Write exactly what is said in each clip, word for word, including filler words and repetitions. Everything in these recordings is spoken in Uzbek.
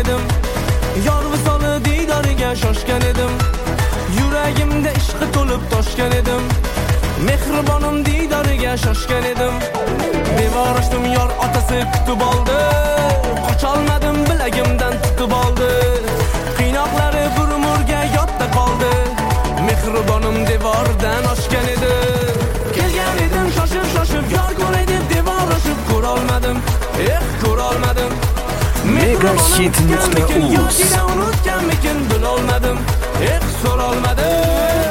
edim. Yor visoli diydoriga shoshgan edim. Yuragimda ishqi to'lib toshgan edim. Mehribonim diydoriga shoshgan edim. Devor ochdim, yor otasi kutib oldi. Qocholmadim, bilagimdan tutib oldi. Qiynoqlari bir umrga yodda qoldi. Mehribonim devordan oshgan edi. Kelgan edim shoshib shoshib, yor ko'ray deb devor oshib ko'rolmadim. Eh, ko'rolmadim. Megahit nuqta uz unutganmikin bilolmadim. Eh, so'rolmadim.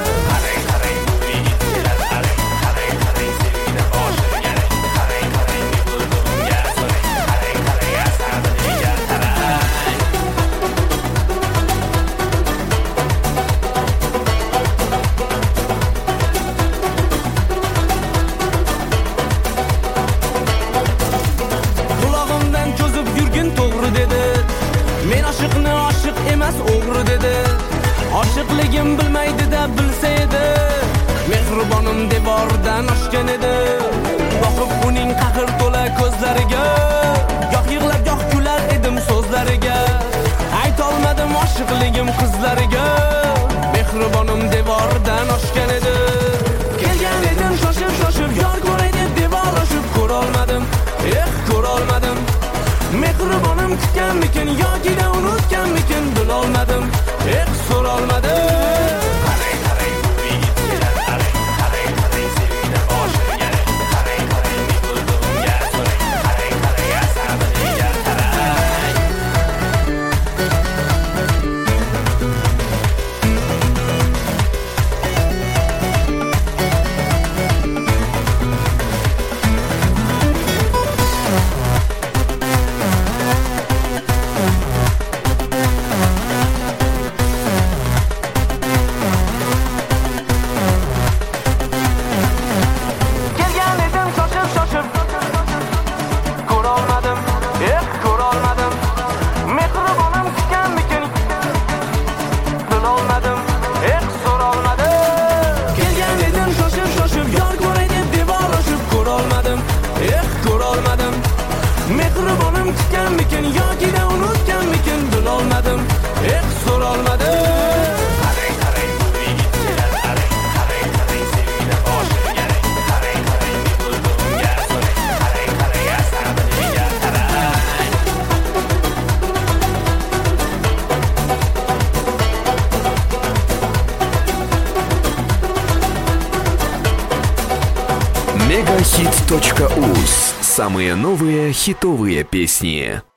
Oshiqligim bilmaydi-da bilsa edi. Mehribonim devordan oshgan edi. Boqib uning qahr to'la ko'zlariga, goh yig'lab goh kular edim so'zlariga. Aytolmadim oshiqligim qizlariga. Mehribonim devordan oshgan edi. Kelgan edim shoshib shoshib, yor ko'ray deb devor oshib ko'rolmadim. Eh, ko'rolmadim. Mehribonim kutganmikin yoki-da unutganmikin bilolmadim. Eh, so'rolmadim. Qarang, qarang, bu yigit kelar. Qarang, qarang, qarang, sevgidan boshlangan. Qarang, qarang, mehribonimga so'rang. Qarang, qarang, asabiga qarang. Mehribonim kutganmikin yoki-da unutganmikin bilolmadim. Eh, so'rolmadim. Qarang, qarang, bu yigit kelar. Qarang, qarang, qarang, sevgidan boshlangan. Qarang, qarang, mehribonimga so'rang. Qarang, qarang, asabiga qarang. Megahit точка уз. Самые новые хитовые песни.